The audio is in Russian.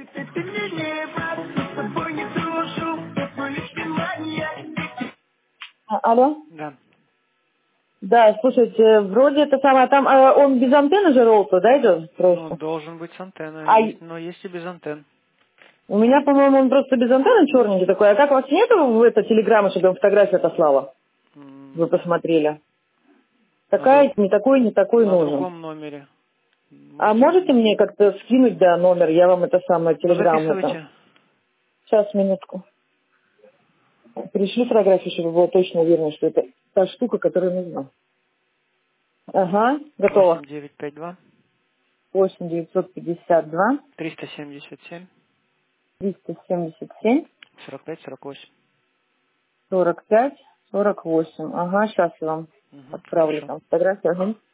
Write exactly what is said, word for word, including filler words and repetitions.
А, алло? Да. Да, слушайте, вроде это самое, там а, он без антенны же ролл-то, да, идет Ну, просто? должен быть с антенной, А есть, но есть и без антенн. у меня, по-моему, он просто без антенны черненький такой. А как у вас нету в это телеграммы, чтобы я вам фотографию отослала? Вы М, посмотрели. На, друг... Такая, не такой, не такой на нужен. другом номере. А Можете... можете мне как-то скинуть, да, номер? Я вам это самое, Ну, телеграмму там. записывайте. Сейчас, минутку. Пришлю фотографию, чтобы было точно уверена, что это та штука, которая нужна. Ага, готово. восемь девять пять два восемь девятьсот пятьдесят два триста семьдесят семь триста семьдесят семь сорок пять сорок восемь. сорок пять сорок восемь. Ага, сейчас я вам Угу, отправлю хорошо. там фотографию. Ага.